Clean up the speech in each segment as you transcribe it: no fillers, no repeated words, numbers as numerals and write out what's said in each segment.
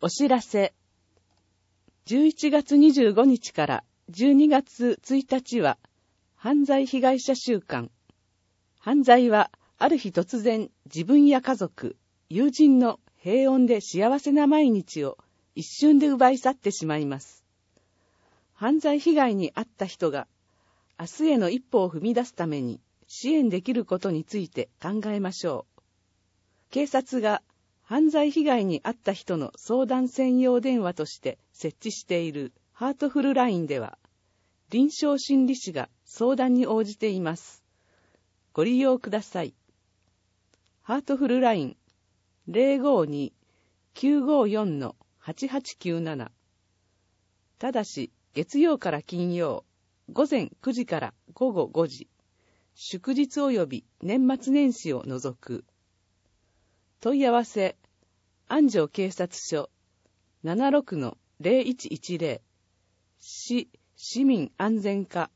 お知らせ。11月25日から12月1日は、犯罪被害者週間。犯罪は、ある日突然、自分や家族、友人の平穏で幸せな毎日を一瞬で奪い去ってしまいます。犯罪被害に遭った人が、明日への一歩を踏み出すために支援できることについて考えましょう。警察が犯罪被害に遭った人の相談専用電話として設置しているハートフルラインでは、臨床心理士が相談に応じています。ご利用ください。ハートフルライン 052-954-8897。ただし、月曜から金曜、午前9時から午後5時、祝日及び年末年始を除く。問い合わせ、安城警察署 76-0110 市民安全課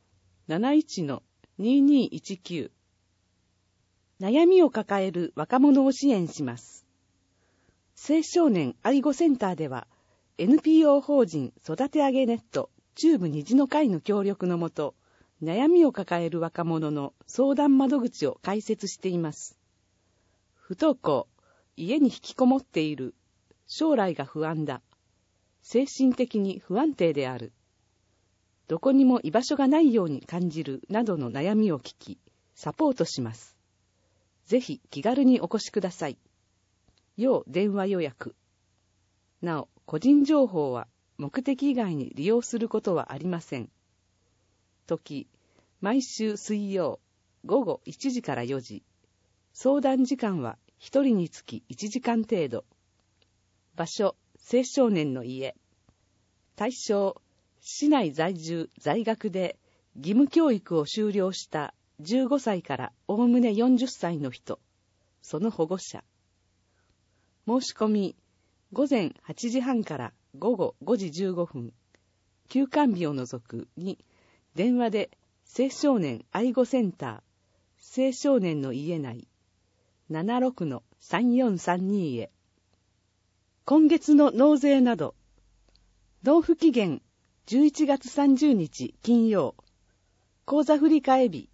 71-2219。悩みを抱える若者を支援します。青少年愛護センターでは、NPO 法人育て上げネット中部虹の会の協力のもと、悩みを抱える若者の相談窓口を開設しています。不登校、家に引きこもっている、将来が不安だ、精神的に不安定である、どこにも居場所がないように感じるなどの悩みを聞き、サポートします。ぜひ気軽にお越しください。要電話予約。なお、個人情報は目的以外に利用することはありません。時、毎週水曜、午後1時から4時。相談時間は1人につき1時間程度。場所、青少年の家。対象、市内在住、在学で義務教育を修了した15歳からおおむね40歳の人、その保護者。申し込み、午前8時半から午後5時15分、休館日を除くに、電話で青少年愛護センター、青少年の家内、76-3432へ。今月の納税など、納付期限11月30日金曜、口座振替日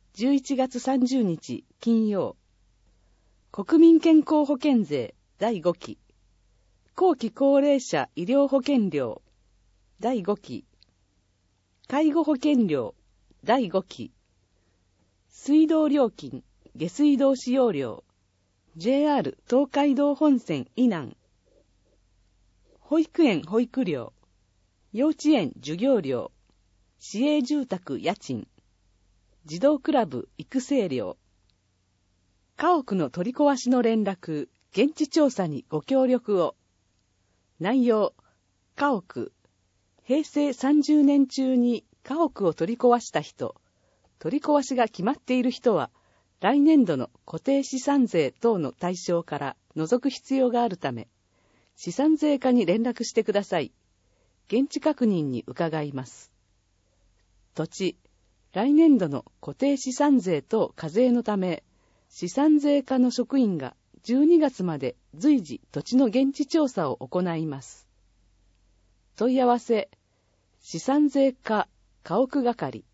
11月30日金曜、国民健康保険税第5期、後期高齢者医療保険料第5期、介護保険料第5期、水道料金、下水道使用料、JR 東海道本線以南、保育園保育料、幼稚園授業料、市営住宅家賃、児童クラブ育成料、家屋の取り壊しの連絡、現地調査にご協力を。内容、家屋、平成30年中に家屋を取り壊した人、取り壊しが決まっている人は、来年度の固定資産税等の対象から除く必要があるため、資産税課に連絡してください。現地確認に伺います。土地、来年度の固定資産税等課税のため、資産税課の職員が12月まで随時土地の現地調査を行います。問い合わせ、資産税課家屋係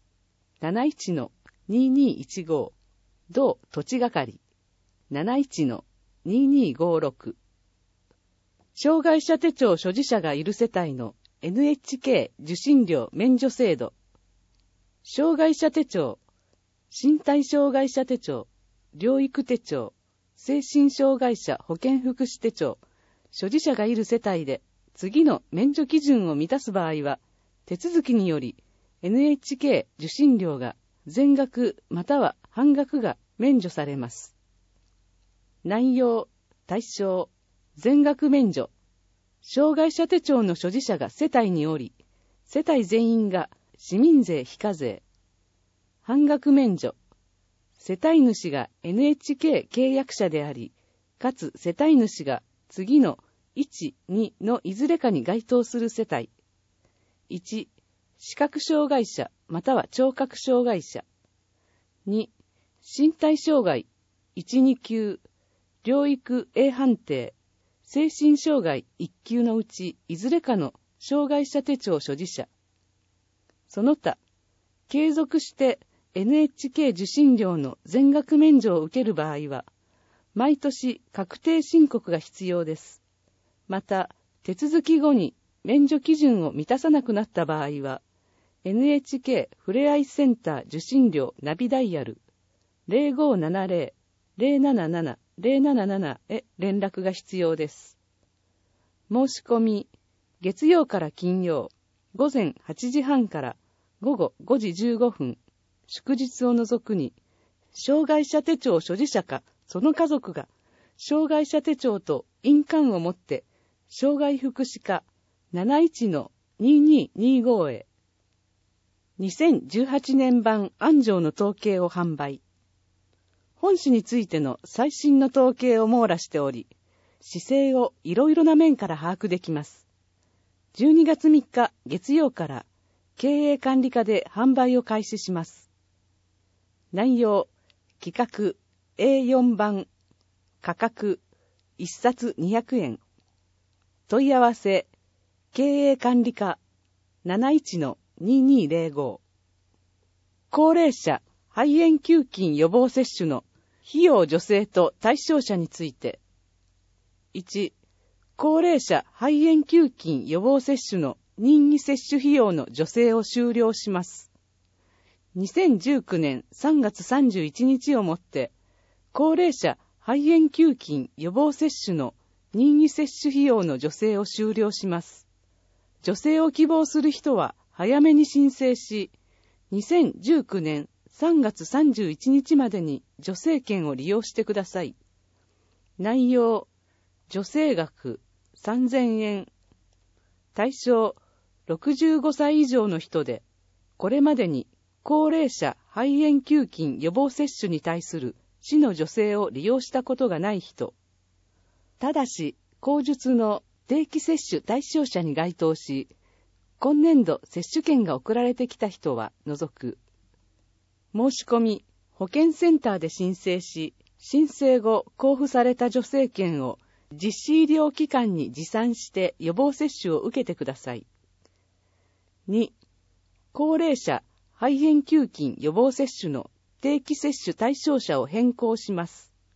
71-2215 同土地係 71-2256。障害者手帳所持者がいる世帯の NHK 受信料免除制度。障害者手帳、身体障害者手帳、療育手帳、精神障害者保健福祉手帳、所持者がいる世帯で次の免除基準を満たす場合は、手続きにより NHK 受信料が全額または半額が免除されます。内容、対象、全額免除。障害者手帳の所持者が世帯におり、世帯全員が市民税非課税。半額免除。世帯主が NHK 契約者であり、かつ世帯主が次の1、2のいずれかに該当する世帯。1、視覚障害者または聴覚障害者。2、身体障害1、2級、療育 A 判定、 精神障害1級のうちいずれかの障害者手帳所持者。その他、継続して NHK 受信料の全額免除を受ける場合は、毎年確定申告が必要です。また、手続き後に免除基準を満たさなくなった場合は、NHK ふれあいセンター受信料ナビダイヤル 0570-077-077 へ連絡が必要です。申し込み、月曜から金曜、午前8時半から午後5時15分、祝日を除くに、障害者手帳所持者かその家族が、障害者手帳と印鑑を持って、障害福祉課 71-2225 へ、2018年版安城の統計を販売。本誌についての最新の統計を網羅しており、姿勢をいろいろな面から把握できます。12月3日月曜から経営管理課で販売を開始します。内容、企画、A4 版、価格、1冊200円。問い合わせ、経営管理課 71-2205。高齢者肺炎球菌予防接種の費用助成と対象者について。1、高齢者肺炎球菌予防接種の任意接種費用の助成を終了します。2019年3月31日をもって、高齢者肺炎球菌予防接種の任意接種費用の助成を終了します。助成を希望する人は早めに申請し、2019年3月31日までに助成券を利用してください。内容、助成額3000円。対象、65歳以上の人で、これまでに高齢者肺炎球菌予防接種に対する市の助成を利用したことがない人。ただし、後述の定期接種対象者に該当し、今年度接種券が送られてきた人は除く。申し込み、保健センターで申請し、申請後交付された助成券を実施医療機関に持参して予防接種を受けてください。2、高齢者肺炎球菌予防接種の定期接種対象者を変更します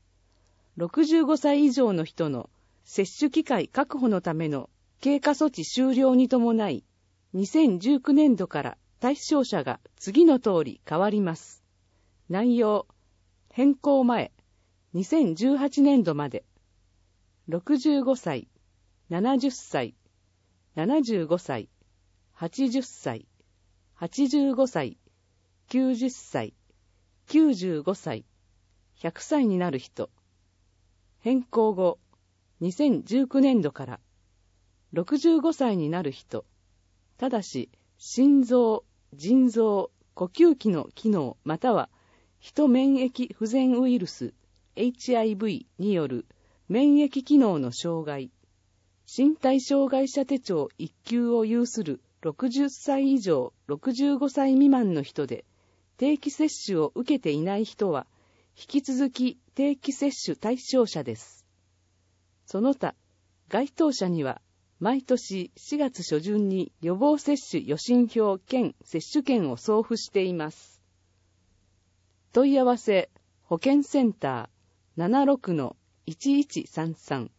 。65歳以上の人の接種機会確保のための経過措置終了に伴い、2019年度から対象者が次の通り変わります。内容、変更前、2018年度まで、65歳、70歳、75歳、80歳、85歳、90歳、95歳、100歳になる人。変更後、2019年度から65歳になる人。ただし、心臓、腎臓、呼吸器の機能または、ヒ免疫不全ウイルス HIV による免疫機能の障害、身体障害者手帳1級を有する60歳以上65歳未満の人で、定期接種を受けていない人は、引き続き定期接種対象者です。その他、該当者には、毎年4月初旬に予防接種予診票兼接種券を送付しています。問い合わせ、保健センター 76-1133